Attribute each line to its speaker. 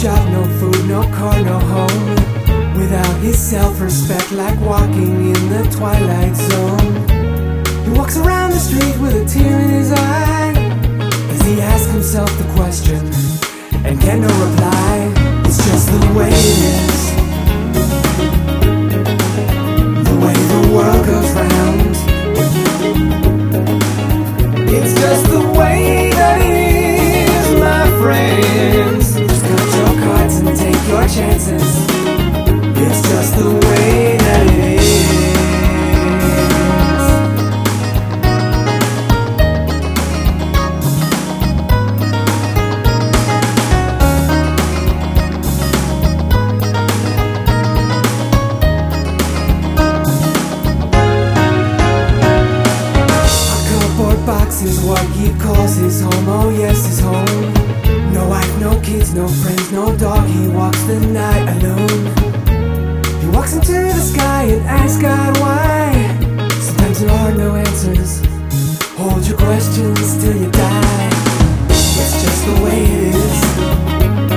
Speaker 1: job, no food, no car, no home. Without his self-respect, like walking in the twilight zone. He walks around the street with a tear in his eye as he asks himself the question and get no reply. It's just the way it is, the way the world goes round. It's just the way that it is, my friends. Just cut your cards and take your chances. It's just the way that it is. A cardboard box is what he calls his home. Oh yes, his home. No wife, no kids, no friends, no dog. He walks the night alone. He walks into the sky and asks God why. Sometimes there are no answers. Hold your questions till you die. It's just the way it is,